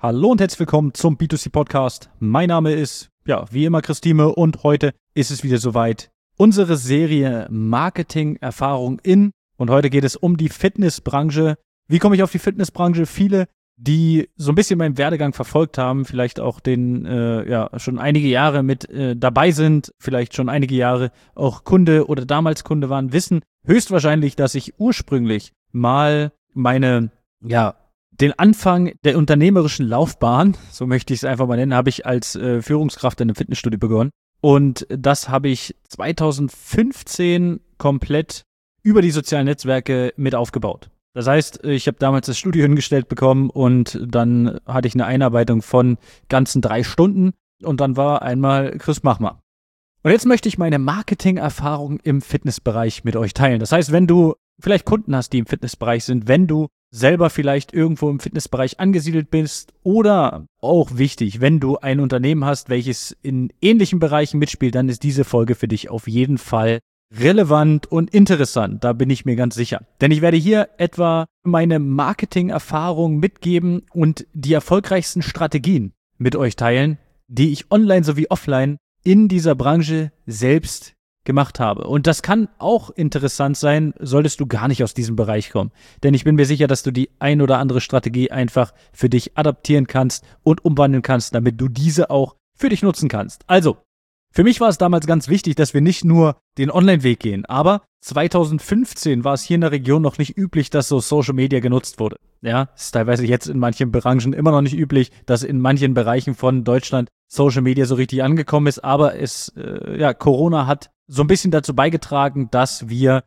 Hallo und herzlich willkommen zum B2C Podcast. Mein Name ist, wie immer Christine und heute ist es wieder soweit. Unsere Serie Marketing-Erfahrung in und heute geht es um die Fitnessbranche. Wie komme ich auf die Fitnessbranche? Viele, die so ein bisschen meinen Werdegang verfolgt haben, vielleicht auch schon einige Jahre mit dabei sind, vielleicht schon einige Jahre auch Kunde oder damals Kunde waren, wissen höchstwahrscheinlich, dass ich ursprünglich mal den Anfang der unternehmerischen Laufbahn, so möchte ich es einfach mal nennen, habe ich als Führungskraft in einem Fitnessstudio begonnen. Und das habe ich 2015 komplett über die sozialen Netzwerke mit aufgebaut. Das heißt, ich habe damals das Studio hingestellt bekommen und dann hatte ich eine Einarbeitung von ganzen 3 Stunden und dann war einmal Chris, mach mal. Und jetzt möchte ich meine Marketing-Erfahrung im Fitnessbereich mit euch teilen. Das heißt, wenn du vielleicht Kunden hast, die im Fitnessbereich sind, wenn du selber vielleicht irgendwo im Fitnessbereich angesiedelt bist oder auch wichtig, wenn du ein Unternehmen hast, welches in ähnlichen Bereichen mitspielt, dann ist diese Folge für dich auf jeden Fall relevant und interessant. Da bin ich mir ganz sicher. Denn ich werde hier etwa meine Marketing-Erfahrung mitgeben und die erfolgreichsten Strategien mit euch teilen, die ich online sowie offline in dieser Branche selbst gemacht habe. Und das kann auch interessant sein, solltest du gar nicht aus diesem Bereich kommen. Denn ich bin mir sicher, dass du die ein oder andere Strategie einfach für dich adaptieren kannst und umwandeln kannst, damit du diese auch für dich nutzen kannst. Also, für mich war es damals ganz wichtig, dass wir nicht nur den Online-Weg gehen, aber 2015 war es hier in der Region noch nicht üblich, dass so Social Media genutzt wurde. Ja, es ist teilweise jetzt in manchen Branchen immer noch nicht üblich, dass in manchen Bereichen von Deutschland Social Media so richtig angekommen ist, aber Corona hat so ein bisschen dazu beigetragen, dass wir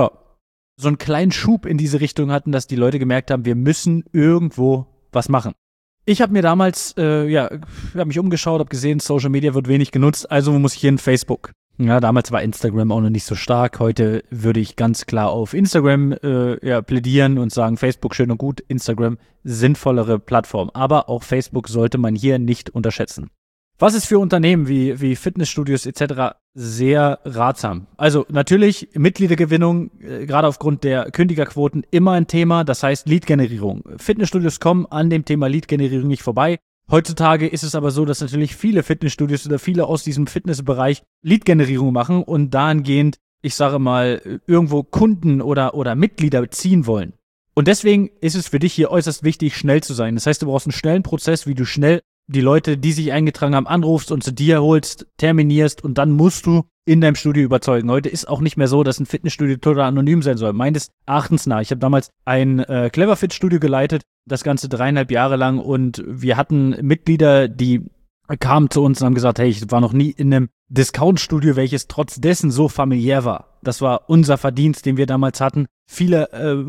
so einen kleinen Schub in diese Richtung hatten, dass die Leute gemerkt haben, wir müssen irgendwo was machen. Ich habe mir damals, habe mich umgeschaut, habe gesehen, Social Media wird wenig genutzt, also muss ich hin Facebook. Ja, damals war Instagram auch noch nicht so stark. Heute würde ich ganz klar auf Instagram plädieren und sagen, Facebook schön und gut, Instagram sinnvollere Plattform. Aber auch Facebook sollte man hier nicht unterschätzen. Was ist für Unternehmen wie Fitnessstudios etc. sehr ratsam? Also natürlich Mitgliedergewinnung, gerade aufgrund der Kündigerquoten, immer ein Thema, das heißt Lead-Generierung. Fitnessstudios kommen an dem Thema Lead-Generierung nicht vorbei. Heutzutage ist es aber so, dass natürlich viele Fitnessstudios oder viele aus diesem Fitnessbereich Lead-Generierung machen und dahingehend, ich sage mal, irgendwo Kunden oder Mitglieder ziehen wollen. Und deswegen ist es für dich hier äußerst wichtig, schnell zu sein. Das heißt, du brauchst einen schnellen Prozess, wie du schnell die Leute, die sich eingetragen haben, anrufst und zu dir holst, terminierst und dann musst du in deinem Studio überzeugen. Heute ist auch nicht mehr so, dass ein Fitnessstudio total anonym sein soll. Meines Erachtens nach. Ich habe damals ein Cleverfit-Studio geleitet, das Ganze 3,5 Jahre lang und wir hatten Mitglieder, die kamen zu uns und haben gesagt, hey, ich war noch nie in einem Discount-Studio, welches trotz dessen so familiär war. Das war unser Verdienst, den wir damals hatten. Viele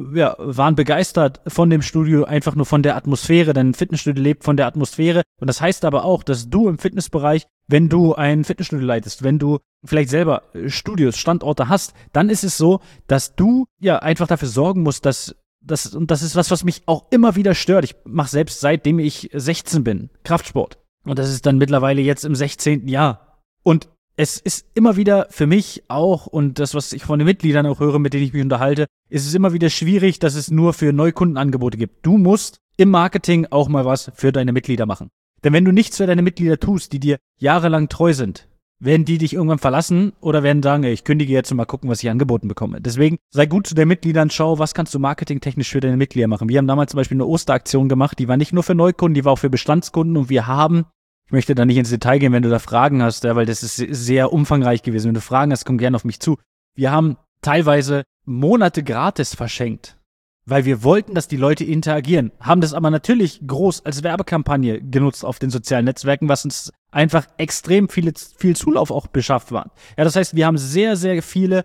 waren begeistert von dem Studio, einfach nur von der Atmosphäre, denn ein Fitnessstudio lebt von der Atmosphäre. Und das heißt aber auch, dass du im Fitnessbereich, wenn du ein Fitnessstudio leitest, wenn du vielleicht selber Studios, Standorte hast, dann ist es so, dass du einfach dafür sorgen musst, und das ist was mich auch immer wieder stört. Ich mache selbst seitdem ich 16 bin, Kraftsport. Und das ist dann mittlerweile jetzt im 16. Jahr. Und es ist immer wieder für mich auch, und das, was ich von den Mitgliedern auch höre, mit denen ich mich unterhalte, ist es immer wieder schwierig, dass es nur für Neukundenangebote gibt. Du musst im Marketing auch mal was für deine Mitglieder machen. Denn wenn du nichts für deine Mitglieder tust, die dir jahrelang treu sind, werden die dich irgendwann verlassen oder werden sagen, ich kündige jetzt und mal gucken, was ich angeboten bekomme. Deswegen sei gut zu den Mitgliedern, schau, was kannst du marketingtechnisch für deine Mitglieder machen. Wir haben damals zum Beispiel eine Osteraktion gemacht, die war nicht nur für Neukunden, die war auch für Bestandskunden und wir haben, ich möchte da nicht ins Detail gehen, wenn du da Fragen hast, weil das ist sehr umfangreich gewesen. Wenn du Fragen hast, komm gerne auf mich zu. Wir haben teilweise Monate gratis verschenkt, weil wir wollten, dass die Leute interagieren. Haben das aber natürlich groß als Werbekampagne genutzt auf den sozialen Netzwerken, was uns einfach extrem viel Zulauf auch beschafft war. Ja, das heißt, wir haben sehr, sehr viele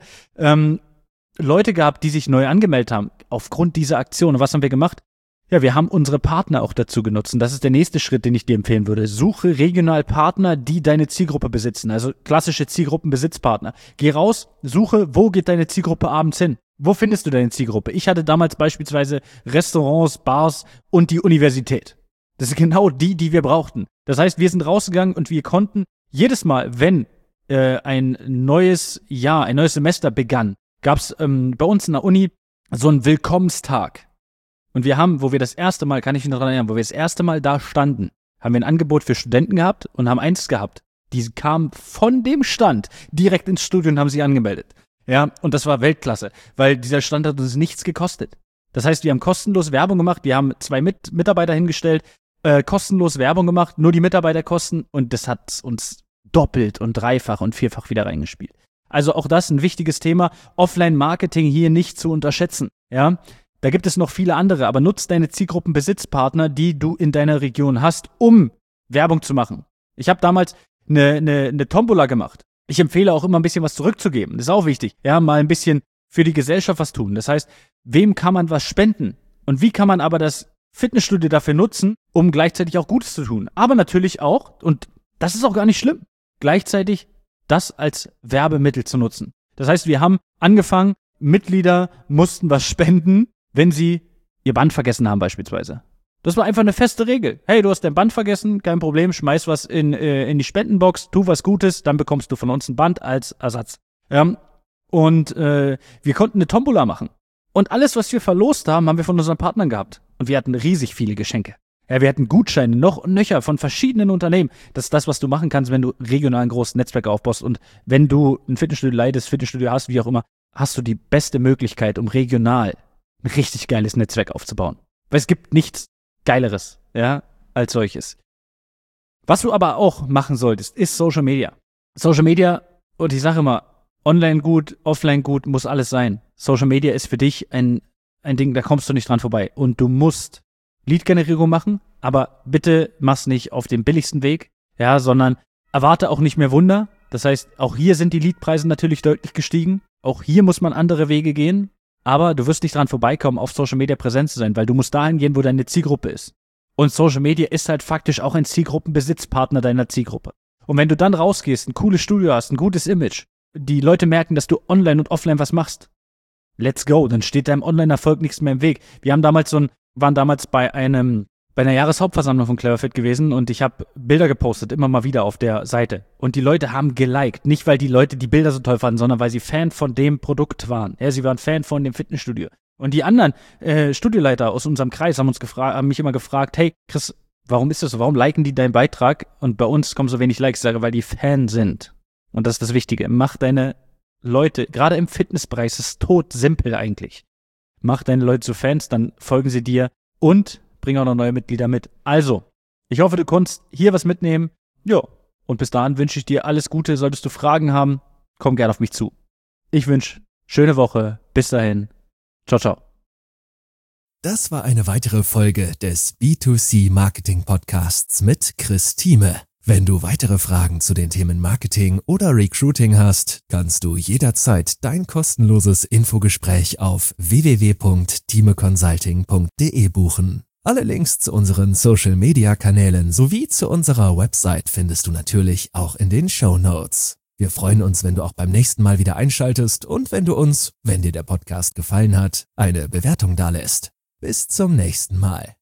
Leute gehabt, die sich neu angemeldet haben aufgrund dieser Aktion. Und was haben wir gemacht? Ja, wir haben unsere Partner auch dazu genutzt. Und das ist der nächste Schritt, den ich dir empfehlen würde. Suche regional Partner, die deine Zielgruppe besitzen. Also klassische Zielgruppenbesitzpartner. Geh raus, suche, wo geht deine Zielgruppe abends hin? Wo findest du deine Zielgruppe? Ich hatte damals beispielsweise Restaurants, Bars und die Universität. Das sind genau die wir brauchten. Das heißt, wir sind rausgegangen und wir konnten jedes Mal, wenn ein neues Jahr, ein neues Semester begann, gab es bei uns in der Uni so einen Willkommenstag. Und wir haben, wo wir das erste Mal, kann ich mich noch daran erinnern, wo wir das erste Mal da standen, haben wir ein Angebot für Studenten gehabt und haben eins gehabt. Die kamen von dem Stand direkt ins Studio und haben sich angemeldet. Ja, und das war Weltklasse, weil dieser Stand hat uns nichts gekostet. Das heißt, wir haben kostenlos Werbung gemacht, wir haben 2 Mitarbeiter hingestellt, kostenlos Werbung gemacht, nur die Mitarbeiterkosten und das hat uns doppelt und dreifach und vierfach wieder reingespielt. Also auch das ein wichtiges Thema, Offline-Marketing hier nicht zu unterschätzen, ja. Da gibt es noch viele andere, aber nutz deine Zielgruppenbesitzpartner, die du in deiner Region hast, um Werbung zu machen. Ich habe damals eine Tombola gemacht. Ich empfehle auch immer ein bisschen was zurückzugeben. Das ist auch wichtig. Ja, mal ein bisschen für die Gesellschaft was tun. Das heißt, wem kann man was spenden? Und wie kann man aber das Fitnessstudio dafür nutzen, um gleichzeitig auch Gutes zu tun? Aber natürlich auch, und das ist auch gar nicht schlimm, gleichzeitig das als Werbemittel zu nutzen. Das heißt, wir haben angefangen, Mitglieder mussten was spenden, wenn sie ihr Band vergessen haben beispielsweise. Das war einfach eine feste Regel. Hey, du hast dein Band vergessen, kein Problem, schmeiß was in die Spendenbox, tu was Gutes, dann bekommst du von uns ein Band als Ersatz. Und wir konnten eine Tombola machen. Und alles, was wir verlost haben, haben wir von unseren Partnern gehabt. Und wir hatten riesig viele Geschenke. Ja, wir hatten Gutscheine noch und nöcher von verschiedenen Unternehmen. Das ist das, was du machen kannst, wenn du regional ein großes Netzwerk aufbaust. Und wenn du ein Fitnessstudio leitest, Fitnessstudio hast, wie auch immer, hast du die beste Möglichkeit, um regional ein richtig geiles Netzwerk aufzubauen. Weil es gibt nichts Geileres, ja, als solches. Was du aber auch machen solltest, ist Social Media. Social Media, und ich sage immer, online gut, offline gut, muss alles sein. Social Media ist für dich ein Ding, da kommst du nicht dran vorbei. Und du musst Lead-Generierung machen, aber bitte mach's nicht auf dem billigsten Weg, ja, sondern erwarte auch nicht mehr Wunder. Das heißt, auch hier sind die Leadpreise natürlich deutlich gestiegen. Auch hier muss man andere Wege gehen. Aber du wirst nicht dran vorbeikommen, auf Social Media präsent zu sein, weil du musst dahin gehen, wo deine Zielgruppe ist. Und Social Media ist halt faktisch auch ein Zielgruppenbesitzpartner deiner Zielgruppe. Und wenn du dann rausgehst, ein cooles Studio hast, ein gutes Image, die Leute merken, dass du online und offline was machst, let's go, dann steht deinem Online-Erfolg nichts mehr im Weg. Wir haben waren damals bei einer Jahreshauptversammlung von Cleverfit gewesen und ich habe Bilder gepostet, immer mal wieder auf der Seite. Und die Leute haben geliked. Nicht, weil die Leute die Bilder so toll fanden, sondern weil sie Fan von dem Produkt waren. Ja, sie waren Fan von dem Fitnessstudio. Und die anderen Studioleiter aus unserem Kreis haben mich immer gefragt, hey Chris, warum ist das so? Warum liken die deinen Beitrag? Und bei uns kommen so wenig Likes, weil die Fan sind. Und das ist das Wichtige. Mach deine Leute, gerade im Fitnessbereich, ist es todsimpel eigentlich. Mach deine Leute zu Fans, dann folgen sie dir und bring auch noch neue Mitglieder mit. Also, ich hoffe, du konntest hier was mitnehmen. Ja, und bis dahin wünsche ich dir alles Gute. Solltest du Fragen haben, komm gerne auf mich zu. Ich wünsche schöne Woche. Bis dahin. Ciao, ciao. Das war eine weitere Folge des B2C Marketing Podcasts mit Chris Thieme. Wenn du weitere Fragen zu den Themen Marketing oder Recruiting hast, kannst du jederzeit dein kostenloses Infogespräch auf www.thiemeconsulting.de buchen. Alle Links zu unseren Social-Media-Kanälen sowie zu unserer Website findest du natürlich auch in den Shownotes. Wir freuen uns, wenn du auch beim nächsten Mal wieder einschaltest und wenn du uns, wenn dir der Podcast gefallen hat, eine Bewertung dalässt. Bis zum nächsten Mal.